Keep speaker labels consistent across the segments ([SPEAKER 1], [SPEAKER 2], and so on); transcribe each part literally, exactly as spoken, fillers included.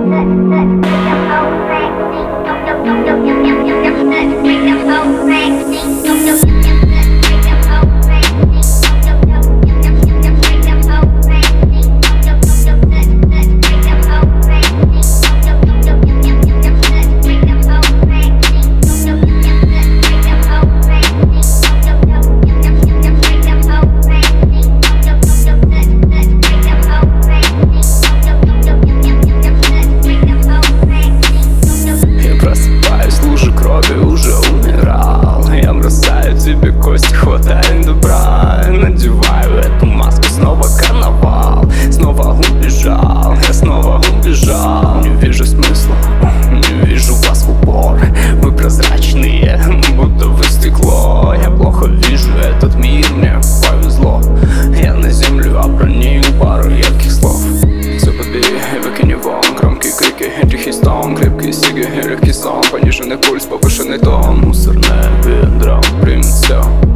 [SPEAKER 1] Кости хватает добра, надеваю эту маску, снова карнавал. Снова убежал, я снова убежал. Не вижу смысла, не вижу вас в упор. Вы прозрачные, будто вы стекло. Я плохо вижу этот мир, мне повезло. Я на землю обронил пару едких слов. Все подбери, выкини вон. Громкие крики, тихий стон. Крепкие сиги, легкий сон. Пониженный пульс, повышенный тон. Мусорное ведро примет все.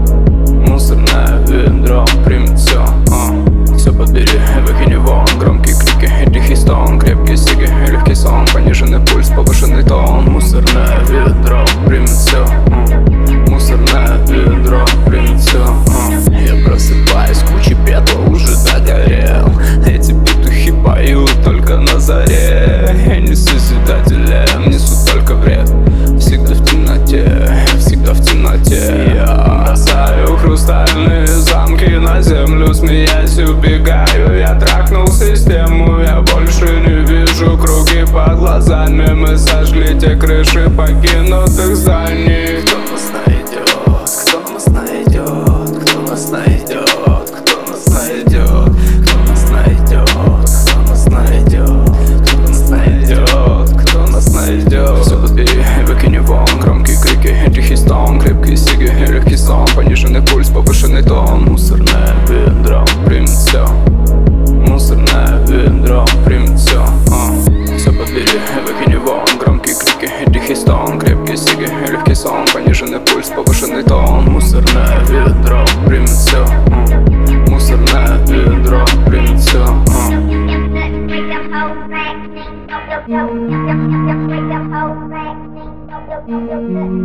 [SPEAKER 1] Мусорное ведро примет все. uh. Все подбери, выкини вон. Громкие крики, тихий стон. Крепкие сиги, легкий сон. Пониженный пульс, повышенный тон. Мусорное ведро примет все. uh. Мусорное ведро примет все. uh. Я просыпаюсь, куча пепла уже догорел. Эти петухи поют только на заре. Я не созидателем, несу только вред. Всегда в темноте, всегда в темноте. Я бросаю хрустальные замки на землю, смеясь убегаю. Я трахнул систему, я больше не вижу круги под глазами. Мы сожгли те крыши покинутых зданий. Кто нас найдет? Кто нас найдет? Кто нас найдет? Кто нас найдет? Кто нас найдет? Кто нас найдет? Кто нас найдет? Кто нас найдет? Все подбери, выкини вон. Громкие крики, тихий стон. Крепкие сиги, легкий сон. Пониженный пульс, повышенный тон. Мусорное ведро примет все. Мусорное ведро примет все. uh. Все подбери, выкини вон. Громкие крики, тихий стон. Крепкие сиги, легкий сон. Пониженный пульс, повышенный тон. Мусорное ведро примет все. uh. Мусорное ведро примет все. uh.
[SPEAKER 2] Yo, yo, yo, yo, yo, yo, yo, yo, yo, yo, yo, yo, yo, yo, yo, yo, yo, yo,